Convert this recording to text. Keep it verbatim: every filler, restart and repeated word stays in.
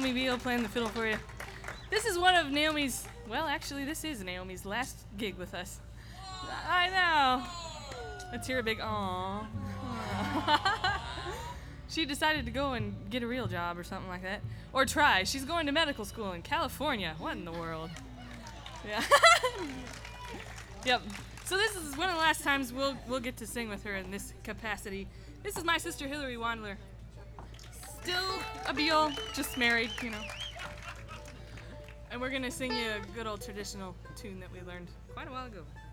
Naomi Beal playing the fiddle for you. This is one of Naomi's, well, actually, this is Naomi's last gig with us. I know. Let's hear a big aww. She decided to go and get a real job or something like that. Or try. She's going to medical school in California. What in the world? Yeah. Yep. So this is one of the last times we'll we'll get to sing with her in this capacity. This is my sister Hillary Wandler. Still a Beal, just married, you know. And we're gonna sing you a good old traditional tune that we learned quite a while ago.